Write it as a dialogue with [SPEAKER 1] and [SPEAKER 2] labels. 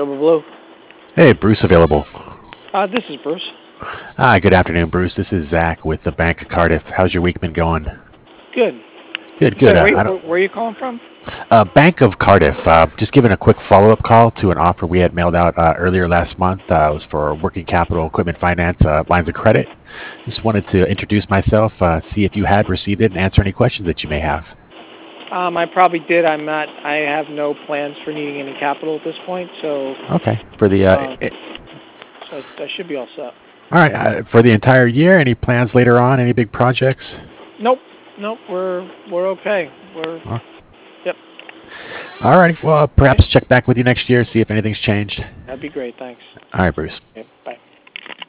[SPEAKER 1] Silver Blue.
[SPEAKER 2] Hey, Bruce available.
[SPEAKER 1] This is Bruce.
[SPEAKER 2] Hi, good afternoon, Bruce. This is Zach with the Bank of Cardiff. How's your week been going?
[SPEAKER 1] Good.
[SPEAKER 2] Good, good.
[SPEAKER 1] So,
[SPEAKER 2] I don't.
[SPEAKER 1] where are you calling from?
[SPEAKER 2] Bank of Cardiff. Just giving a quick follow-up call to an offer we had mailed out earlier last month. It was for working capital equipment finance lines of credit. Just wanted to introduce myself, see if you had received it, and answer any questions that you may have.
[SPEAKER 1] I probably did. I'm not. I have no plans for needing any capital at this point, so
[SPEAKER 2] Okay. For the
[SPEAKER 1] I should be all set.
[SPEAKER 2] all right, for the entire year, any plans later on? Any big projects?
[SPEAKER 1] Nope. Nope. We're okay.
[SPEAKER 2] Oh,
[SPEAKER 1] Yep.
[SPEAKER 2] all righty. Well,
[SPEAKER 1] Okay.
[SPEAKER 2] perhaps check back with you next year, see if anything's changed.
[SPEAKER 1] That'd be great. Thanks.
[SPEAKER 2] All right, Bruce.